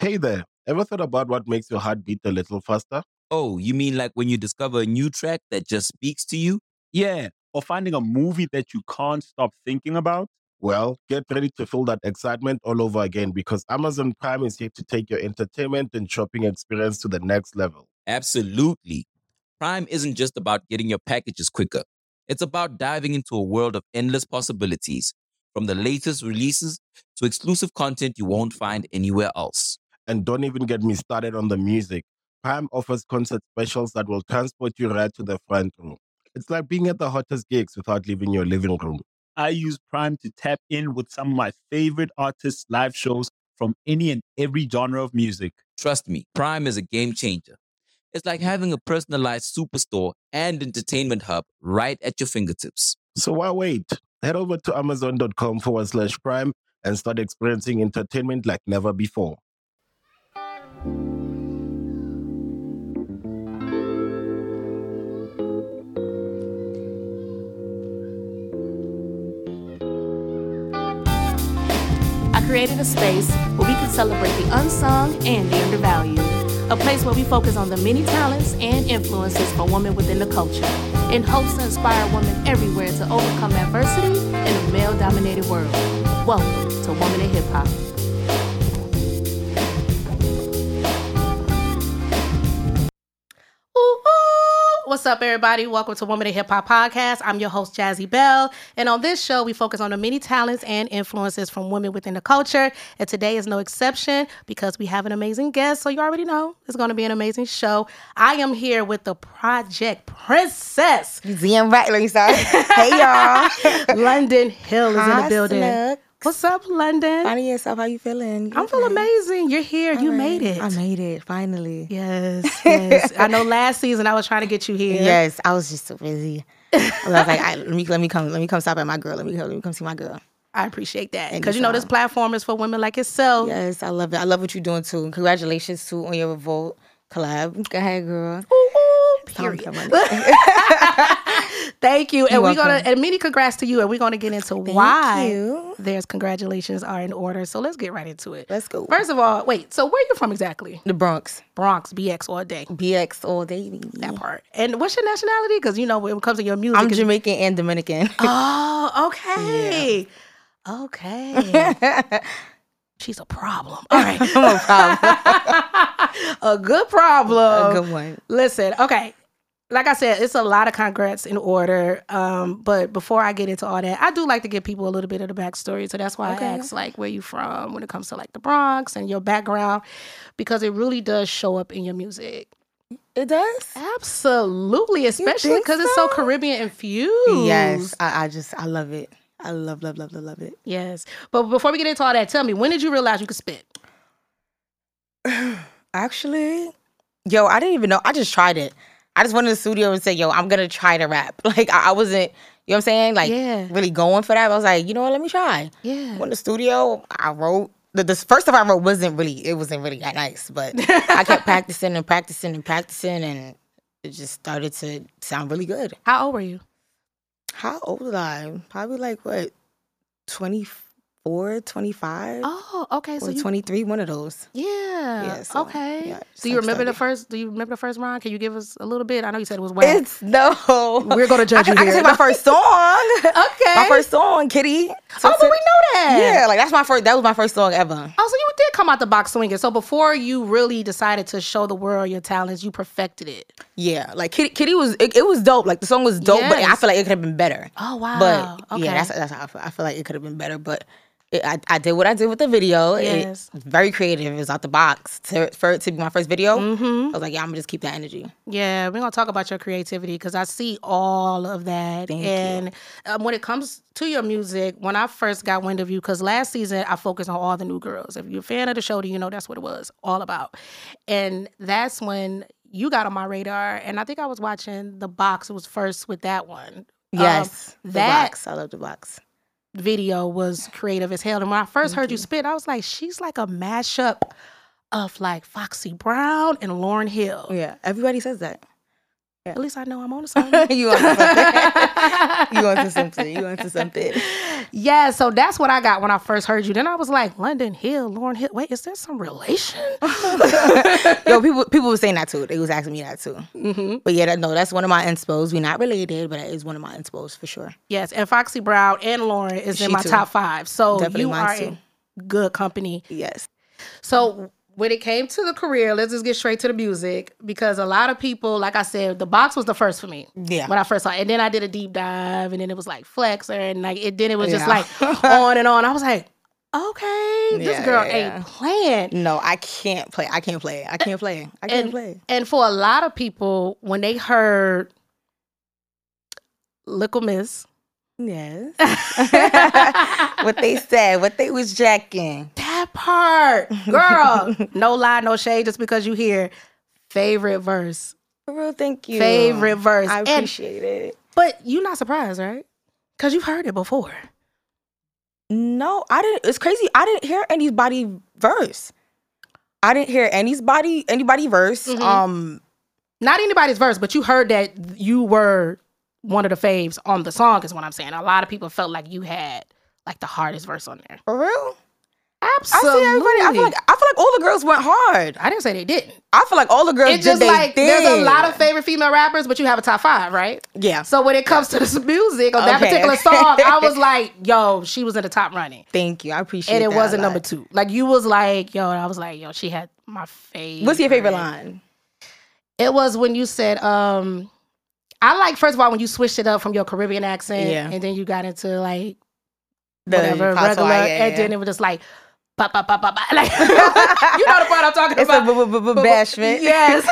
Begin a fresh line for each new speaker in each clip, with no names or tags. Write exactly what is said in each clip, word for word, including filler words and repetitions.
Hey there, ever thought about what makes your heart beat a little faster?
Oh, you mean like when you discover a new track that just speaks to you?
Yeah, or finding a movie that you can't stop thinking about.
Well, get ready to feel that excitement all over again because Amazon Prime is here to take your entertainment and shopping experience to the next level.
Absolutely. Prime isn't just about getting your packages quicker. It's about diving into a world of endless possibilities, from the latest releases to exclusive content you won't find anywhere else.
And don't even get me started on the music. Prime offers concert specials that will transport you right to the front row. It's like being at the hottest gigs without leaving your living room.
I use Prime to tap in with some of my favorite artists' live shows from any and every genre of music.
Trust me, Prime is a game changer. It's like having a personalized superstore and entertainment hub right at your fingertips.
So why wait? Head over to amazon.com forward slash prime and start experiencing entertainment like never before.
I created a space where we can celebrate the unsung and the undervalued. A place where we focus on the many talents and influences for women within the culture, in hopes to inspire women everywhere to overcome adversity in a male-dominated world. Welcome to Woman in Hip Hop. Ooh, ooh. What's up, everybody? Welcome to Woman in Hip Hop Podcast. I'm your host, Jazzy Bell. And on this show, we focus on the many talents and influences from women within the culture. And today is no exception because we have an amazing guest. So you already know it's going to be an amazing show. I am here with the Project Princess.
You damn right, Lisa. Hey, y'all.
London Hill is in the
Hi,
building.
Snooks.
What's up, London?
Finding yourself, how you feeling?
I'm feeling amazing. You're here.
All
you
right.
made it.
I made it, finally.
Yes, yes. I know last season I was trying to get you here.
Yes, I was just so busy. I was like, I, let me let me come, let me come stop at my girl. Let me let me come see my girl.
I appreciate that. Because, you know, this
Anytime.
platform is for women like yourself.
Yes, I love it. I love what you're doing too. Congratulations too on your Revolt collab. Go ahead, girl.
Ooh, ooh,
Time
period.
for money.
Thank you. And
You're
we're gonna
welcome.
and many congrats to you. And we're gonna get into why
you.
there's congratulations are in order. So let's get right into it.
Let's go.
First of all, wait, so where you from exactly?
The Bronx.
Bronx, B X all day.
B X all day, baby.
That part. And what's your nationality? Because you know when it comes to your music.
I'm
it's-
Jamaican and Dominican.
Oh, okay. Okay. She's a problem. All right.
No problem.
A good problem.
A good one.
Listen, okay. Like I said, it's a lot of congrats in order. Um, but before I get into all that, I do like to give people a little bit of the backstory. So that's why
Okay.
I asked, like, where you from when it comes to, like, the Bronx and your background, because it really does show up in your music.
It does?
Absolutely, especially
think
because it's so
so?
Caribbean infused.
Yes. I, I just, I love it. I love, love, love, love, love it.
Yes. But before we get into all that, tell me, when did you realize you could spit?
Actually, yo, I didn't even know. I just tried it. I just went in the studio and said, yo, I'm going to try to rap. Like, I, I wasn't, you know what I'm saying? Like,
Yeah.
really going for that. I was like, you know what? Let me try.
Yeah.
Went in the studio. I wrote. The, the first stuff I wrote wasn't really, it wasn't really that nice. But I kept practicing and practicing and practicing. And it just started to sound really good.
How old were you?
How old was I? Probably like, what, twenty-four, twenty-five?
Oh, okay. So
or
you,
twenty-three, one of those.
yeah.
Yeah, so,
okay.
yeah,
do
so
you
I
remember the
started.
first? Do you remember the first rhyme? Can you give us a little bit? I know you said it was whack.
It's no.
We're gonna judge
I
you
can, I
here.
can say my first song.
Okay.
My first song, Kitty.
Oh, but we know that.
Yeah, like that's my first. That was my first song ever.
Oh, so you did come out the box swinging. So before you really decided to show the world your talents, you perfected it.
Yeah, like Kitty. Kitty was. It, it was dope. Like the song was dope, but I
Yes.
feel like it could have been better.
Oh wow.
But
okay.
yeah, that's that's how I feel. I feel like it could have been better, but. It, I, I did what I did with the video.
Yes.
It was very creative. It was out the box. To, for it to be my first video,
Mm-hmm.
I was like, yeah, I'm going to just keep that energy.
Yeah, we're gonna talk about your creativity because I see all of that.
Thank you.
and um, when it comes to your music, when I first got wind of you, because last season I focused on all the new girls. If you're a fan of the show, then you know that's what it was all about. And that's when you got on my radar. And I think I was watching The Box. It was first with that one.
Yes.
Um,
the
that
box. I love the box.
video was creative as hell. And when I first heard you spit, I was like, she's like a mashup of like Foxy Brown and Lauryn Hill.
Yeah, everybody says that.
At least I know I'm on to something.
you onto something. you onto something. You onto something.
Yeah, so that's what I got when I first heard you. Then I was like, London Hill, Lauren Hill. Wait, is there some relation?
Yo, people people were saying that too. They was asking me that too.
Mm-hmm.
But yeah, that, no, that's one of my inspos. We're not related, but that is one of my inspos for sure.
Yes, and Foxy Brown and Lauren is
She
in my
too.
top five. So
Definitely
you
mine
are
too.
in good company.
Yes.
So when it came to the career, let's just get straight to the music, because a lot of people, like I said, the box was the first for me.
Yeah.
When I first saw it. And then I did a deep dive, and then it was like Flexer, and like it then it was just
Yeah.
like on and on. I was like, okay, this
Yeah,
girl
yeah, yeah.
ain't playing.
No, I can't play. I can't play. I can't play. I can't
And,
play.
and for a lot of people, when they heard Little Miss,
Yes. what they said, what they was jacking.
that part, girl, no lie, no shade, just because you hear favorite verse.
For real, thank you.
Favorite verse.
I
And-
appreciate it.
But you're not surprised, right? Because you've heard it before.
No, I didn't. It's crazy. I didn't hear anybody verse. I didn't hear anybody anybody verse.
Mhm.
Um,
Not anybody's verse, but you heard that you were one of the faves on the song, is what I'm saying. A lot of people felt like you had like the hardest verse on there.
for real.
Absolutely.
I see everybody. I feel like I feel like all the girls went hard.
I didn't say they didn't.
I feel like all the girls
It's
did
just
their
like
thing.
there's a lot of favorite female rappers, but you have a top five, right?
Yeah.
So when it comes to this music or that
Okay,
particular
okay.
song, I was like, yo, she was in the top running.
Thank you. I appreciate
And it
that
wasn't
a lot.
number two. Like you was like, yo, I was like, yo, she had my favorite.
What's your favorite line?
It was when you said, um, I like, first of all, when you switched it up from your Caribbean accent,
Yeah.
and then you got into like
The
whatever
patois,
regular,
yeah,
and
yeah.
then it was just like, ba ba ba ba ba. Like, you know the part I'm talking
It's
about.
a b- b- b- bashment.
Yes.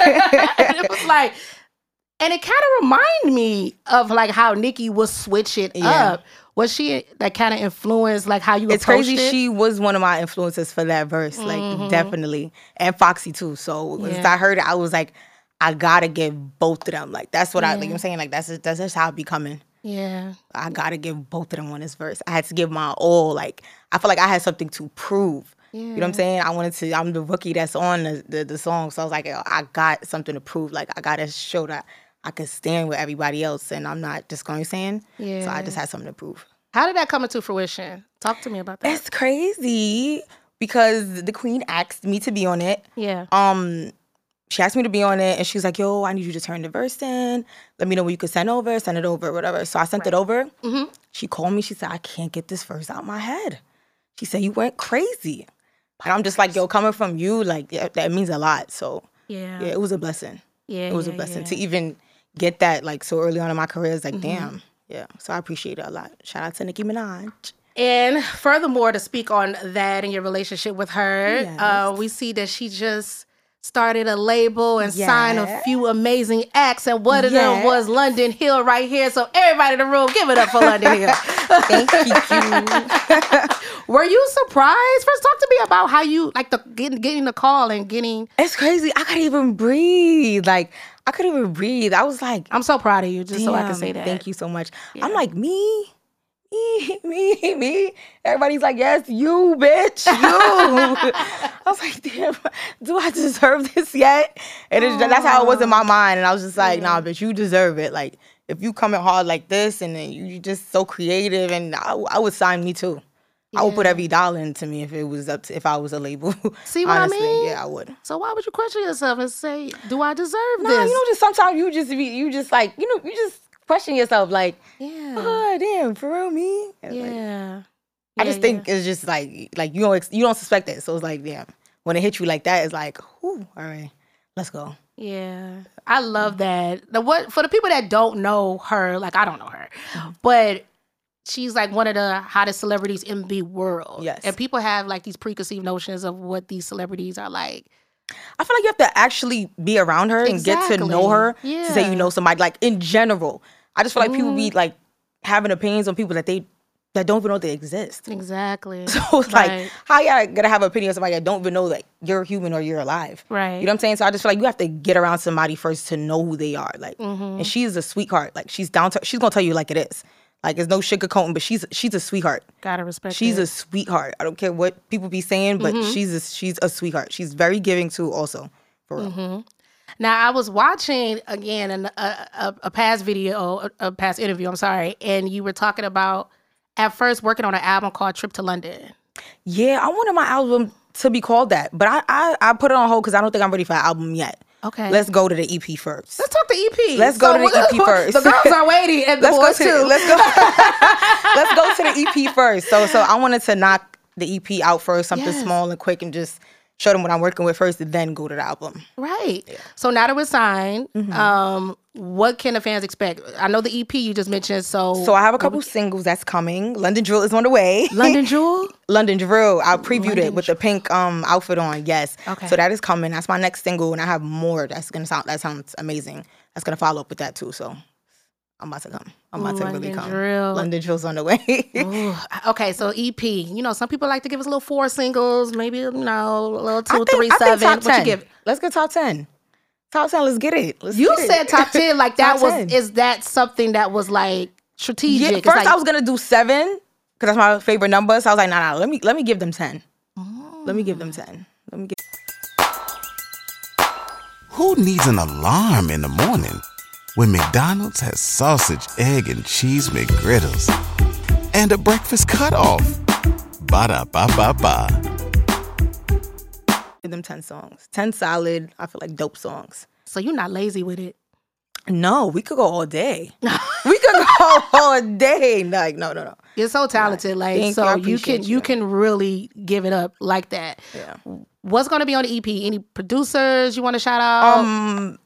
It was like, and it kind of reminded me of like how Nikki would switch it
Yeah.
up. Was she that kind of influenced like how you
It's
approached
crazy.
it?
She was one of my influences for that verse, like
Mhm.
definitely, and Foxy too. So once
Yeah.
I heard it, I was like, I gotta give both of them. Like that's what I like.
Yeah.
You know what I'm saying, like that's just, that's just how I be coming.
Yeah.
I gotta give both of them on this verse. I had to give my all. Like I feel like I had something to prove. You know what I'm saying? I wanted to. I'm the rookie that's on the the, the song, so I was like, yo, I got something to prove. Like I gotta show that I could stand with everybody else, and I'm not just going saying. So
Yeah.
I just had something to prove.
How did that come into fruition? Talk to me about that.
It's crazy because the queen asked me to be on it.
Yeah.
Um, she asked me to be on it, and she was like, "Yo, I need you to turn the verse in. Let me know what you could send over. Send it over, whatever." So I sent it over.
Mhm.
She called me. She said, "I can't get this verse out my head." She said, "You went crazy," and I'm just like, "Yo, coming from you, like yeah, that means a lot." So
Yeah.
yeah, it was a blessing.
Yeah.
It was
yeah,
a blessing
yeah.
to even get that like so early on in my career. It's like,
Mhm.
damn, yeah. So I appreciate it a lot. Shout out to Nicki Minaj.
And furthermore, to speak on that and your relationship with her,
Yes.
uh, we see that she just started a label and signed a
Yeah.
few amazing acts. And one of them
Yes.
was London Hill right here. So everybody in the room, give it up for London Hill.
Thank you.
Were you surprised? First, talk to me about how you like the getting getting the call and getting.
It's crazy. I couldn't even breathe. Like I couldn't even breathe. I was like,
I'm so proud of you, just so I can
damn,
say that.
Thank you so much.
Yeah.
I'm like, me, me, me, me. Everybody's like, yes, you, bitch, you. I was like, damn, do I deserve this yet? And it's, that's how it was in my mind. And I was just like, nah, bitch, you deserve it. Like, if you coming hard like this and then you you just so creative, and I, I would sign me too. I would put
Yeah.
every dollar into me if it was up to, if I was a label.
See what I
Honestly,
mean?
yeah, I would.
So why would you question yourself and say, "Do I deserve
Nah,
this?"
you know, just sometimes you just be, you just like, you know, you just question yourself, like,
yeah,
oh damn, for real, me. And, like,
yeah.
I just
Yeah,
think it's just like, like you don't, ex- you don't suspect it, so it's like, damn, when it hits you like that, it's like, whew, all right, let's go.
Yeah, I love that. The what for the people that don't know her, like I don't know her,
Mm-hmm.
but she's like one of the hottest celebrities in the world.
Yes.
and people have like these preconceived notions of what these celebrities are like.
I feel like you have to actually be around her and get to know her to say
Exactly.
you know somebody. Like in general, I just feel like people be
Mm-hmm.
like having opinions on people that they that don't even know they exist.
Exactly.
So it's
Right.
like, how y'all gonna have an opinion on somebody that don't even know that you're human or you're alive?
Right.
You know what I'm saying? So I just feel like you have to get around somebody first to know who they are. Like,
Mm-hmm.
and she's a sweetheart. Like, she's down to, she's gonna tell you like it is. Like, there's no sugarcoating, but she's she's a sweetheart.
Gotta respect.
She's
it.
a sweetheart. I don't care what people be saying, but
Mm-hmm.
she's a, she's a sweetheart. She's very giving too, also, for real.
Mm-hmm. Now, I was watching, again, an, a, a, a past video, a, a past interview, I'm sorry, and you were talking about, at first, working on an album called Trip to London.
Yeah, I wanted my album to be called that, but I I, I put it on hold because I don't think I'm ready for an album yet.
Okay.
Let's go to the E P first.
Let's talk to E P.
Let's go to the E P first.
The girls are waiting, and the
let's
boys
go to,
too.
Let's go. Let's go to the E P first. So so I wanted to knock the E P out first, something
Yes.
small and quick, and just show them what I'm working with first, and then go to the album.
Right. So now that we're signed,
Mm-hmm.
um, what can the fans expect? I know the E P you just mentioned. So
So I have a couple singles that's coming. London Drill is on the way.
London Jewel.
London Drill. I previewed
London
it with the pink um outfit on. Yes.
Okay.
So that is coming. That's my next single, and I have more. That's gonna sound. That sounds amazing. That's gonna follow up with that too. So I'm about to come. I'm about to really
London
come.
Drill.
London Drill's on the way.
Ooh, okay, so E P. You know, some people like to give us a little four singles, maybe you know, a little
I
two,
think-
three,
I think
seven.
top
What you
ten.
give?
Let's get top ten. Top ten. Let's get it. Let's
You
get
said
it.
top ten, like that
Top
was.
ten.
Is that something that was like strategic?
Yeah,
It's
first
like,
I was gonna do seven because that's my favorite number. So I was like, nah, nah. Let me let me give them ten. Let me give them ten. Let me give.
Who needs an alarm in the morning when McDonald's has sausage, egg, and cheese McGriddles and a breakfast cutoff? Ba-da-ba-ba-ba.
Give them ten songs. ten solid, I feel like dope songs.
so you're not lazy with it.
No, we could go all day. we could go all day. Like, no, no, no.
You're so talented, like
Thank
so
you. I
you can
appreciate
you
you.
can really give it up like that.
Yeah.
What's going to be on the E P? Any producers you want to shout out?
Um,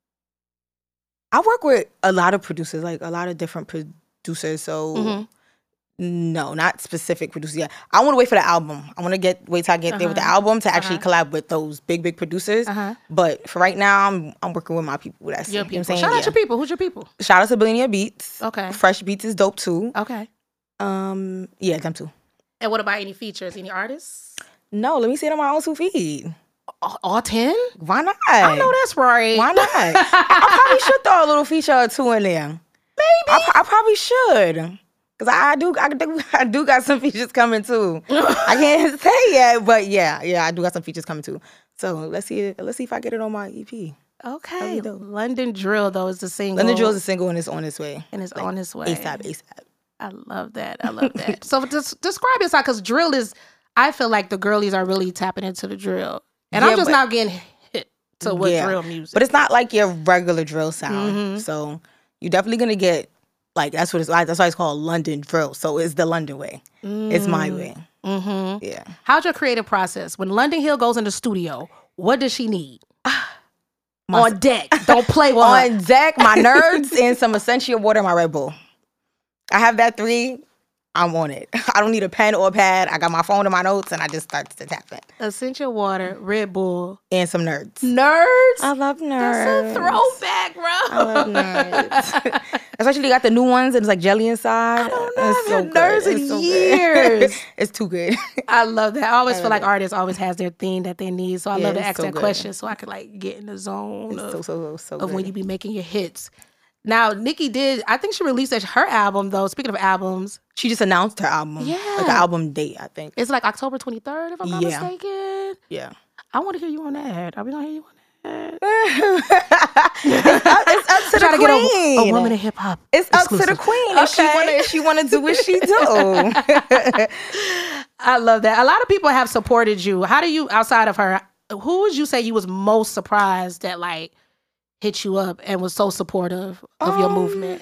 I work with a lot of producers, like a lot of different producers. So
Mhm.
no, not specific producers. Yeah, I want to wait for the album. I want to get wait till I get there with the album to actually collab with those big, big producers.
Uh-huh.
But for right now, I'm I'm working with my people. That's
Your
you know
people.
what I'm saying?
Shout out
Yeah.
your people. Who's your people?
Shout out to Billionaire Beats.
Okay.
Fresh Beats is dope too.
Okay.
Um, yeah, them too.
And what about any features? Any artists?
No, let me see it on my own two feet.
All, all ten?
Why not?
I know that's right.
Why not? I probably should throw a little feature or two in there. Maybe. I, I probably should. Cause I, I do, I do, I do got some features coming too. I can't say yet, but yeah, yeah, I do got some features coming too. So let's see, let's see if I get it on my E P.
Okay. London Drill though is the single.
London Drill is a single and it's on its way.
and it's on its way.
ASAP, ASAP.
I love that. I love that. So des- describe yourself, because drill is. I feel like the girlies are really tapping into the drill, and
Yeah,
I'm just
but-
not getting hit to what
Yeah.
drill music.
But it's not like your regular drill sound.
Mhm.
So you're definitely gonna get like that's what it's like. That's why it's called London Drill. So it's the London way. It's my way.
Mm-hmm.
Yeah.
How's your creative process when London Hill goes in the studio? What does she need?
My-
On deck. Don't play with her.
On deck, my nerds and some essential water in my Red Bull. I have that three. I'm on it. I don't need a pen or a pad. I got my phone and my notes, and I just start to tap it.
Essential water, Red Bull,
And some nerds.
nerds.
I love nerds.
That's a throwback, bro.
I love nerds. Especially they got the new ones, and it's like jelly inside.
I don't know
It's
if
so
you're
good.
nerds in
It's so good.
years.
It's too good.
I love that. I always
I
feel
love
like
it.
artists always has their thing that they need. So I
Yeah,
love to
it's
ask
so
that
good.
question so I could like get in the zone
It's
of,
so, so, so
of
good.
when you be making your hits. Now, Nicki did, I think she released her album though. Speaking of albums,
She just announced her album.
Yeah.
Like an album date, I think.
it's like October twenty-third, if I'm not
Yeah.
mistaken.
Yeah.
I want to hear you on that. Are we going to hear you on that?
it's, up, it's up to
Trying
the
to get a,
queen.
a woman in hip hop.
It's up to the queen. If she
Okay.
wanna, if she wanna do what she do.
I love that. A lot of people have supported you. How do you, outside of her, who would you say you was most surprised that like hit you up and was so supportive of your
Um,
movement?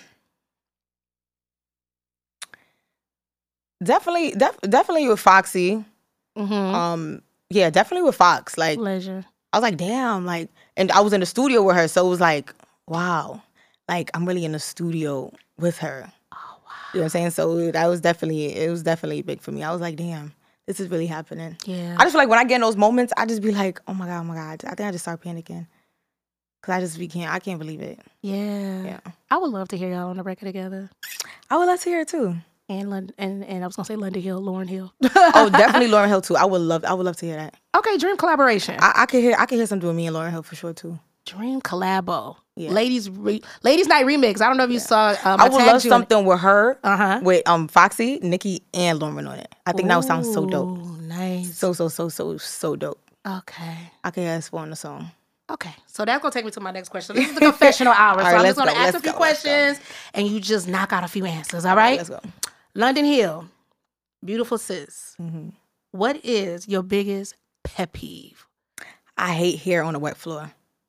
definitely, def, definitely with Foxy.
Mm-hmm.
Um, yeah, definitely with Fox. Like
Pleasure.
I was like, damn, like, and I was in the studio with her, so it was like, wow, like I'm really in the studio with her.
Oh, wow.
You know what I'm saying? So that was definitely, it was definitely big for me. I was like, damn, this is really happening.
Yeah.
I just feel like when I get in those moments, I just be like, oh my god, oh my god, I think I just start panicking. Cause I just we can't, I can't believe it.
yeah.
Yeah,
I would love to hear y'all on the record together.
I would love to hear it too.
And London, and, and I was gonna say London Hill, Lauren Hill.
Oh, definitely Lauryn Hill too. I would love, I would love to hear that.
Okay, dream collaboration.
I, I could hear, I could hear something with me and Lauryn Hill for sure too.
dream collabo.
Yeah.
Ladies, re- ladies night remix. I don't know if you saw. Um,
I would love something with her,
Uh huh.
with um Foxy, Nicki, and Lauren on it. I think that would sound so dope.
Nice.
So so so so so dope.
Okay.
I could ask for on the song.
Okay, so that's gonna take me to my next question. This is the confessional hour, so
All right,
I'm
let's
just gonna
go,
ask
let's
a few
go, let's go.
questions, and you just knock out a few answers. All right?
Let's go.
London Hill, beautiful sis.
Mhm.
What is your biggest pet peeve?
I hate hair on a wet floor.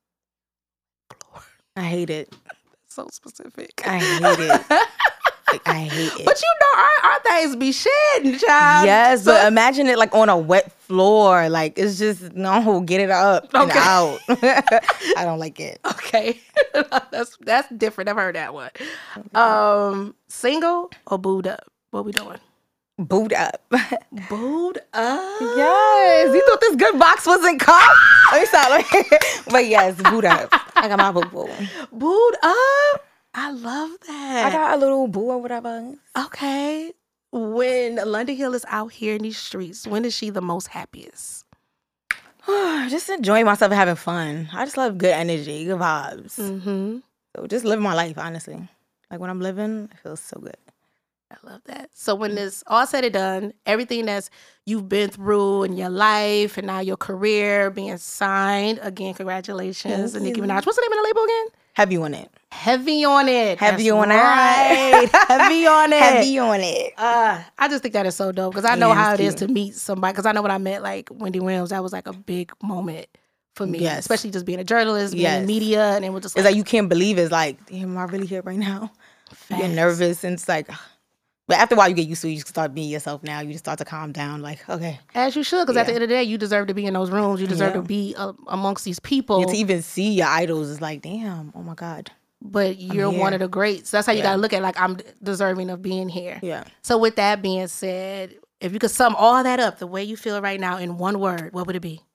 I hate it.
So specific.
I hate it. Like, I hate it.
But you know, our, our things be shedding, child.
Yes,
So-
but imagine it like on a wet floor. Like it's just no, get it up and
Okay.
out. I don't like it.
Okay, that's that's different. I've heard that one. Um, single or booed up? What we doing?
Boot up.
Booed up.
Yes, you thought this good box wasn't cup? Let me stop. Let me- But yes, boot up. I got my boo boo.
Booed up. I love that.
I got a little boo or whatever.
Okay. When London Hill is out here in these streets, when is she the most happiest?
Just enjoying myself and having fun. I just love good energy, good vibes.
Mm-hmm.
So just living my life, honestly. Like when I'm living, it feels so good.
I love that. So when it's all said and done, everything that's you've been through in your life and now your career being signed, again, congratulations. And Nicki Minaj. What's the name of the label again?
Heavy on it.
Heavy on it.
Heavy
That's
on
right.
it.
Heavy on it.
Heavy on it.
Uh, I just think that is so dope because I know
Yeah,
how it
it's
is
cute.
to meet somebody. Because I know when I met like Wendy Williams, that was like a big moment for me,
Yes.
especially just being a journalist, being
Yes.
in media, and it was just
It's
like,
like you can't believe it's like, damn, am I really here right now? You get
facts.
nervous and it's like, but after a while you get used to it. You just start being yourself now. You just start to calm down. Like, okay.
As you should, because at the
Yeah.
end of the day, you deserve to be in those rooms. You deserve
Yeah.
to be uh, amongst these people.
Yeah, to even see your idols is like, damn, oh my God.
But you're one
here.
of the greats. That's how you
Yeah.
gotta look at it, like I'm deserving of being here.
Yeah.
So with that being said, if you could sum all that up, the way you feel right now in one word, what would it be?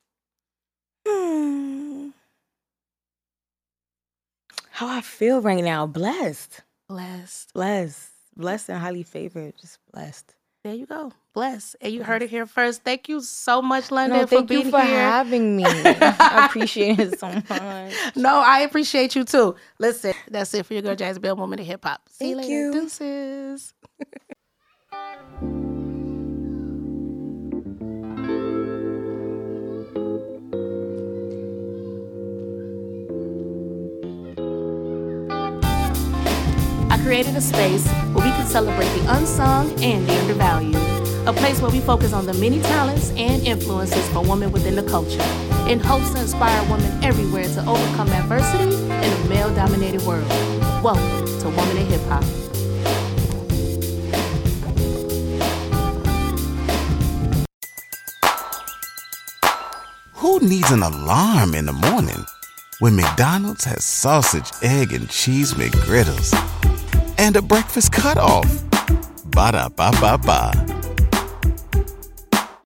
Hmm. How I feel right now, blessed.
Blessed.
Blessed. Blessed and highly favored. Just blessed.
There you go. Blessed. And you heard it here first. Thank you so much, London,
No,
for
thank
being
you for
here.
having me. I appreciate it so much.
No, I appreciate you too. Listen, that's it for your girl Jazzy Bell, Woman of Hip Hop. See
Thank
you later.
you.
Deuces. I created a space where we can celebrate the unsung and the undervalued. A place where we focus on the many talents and influences for women within the culture, in hopes to inspire women everywhere to overcome adversity in a male-dominated world. Welcome to Woman in Hip Hop.
Who needs an alarm in the morning when McDonald's has sausage, egg, and cheese McGriddles and a breakfast cutoff? Ba-da-ba-ba-ba.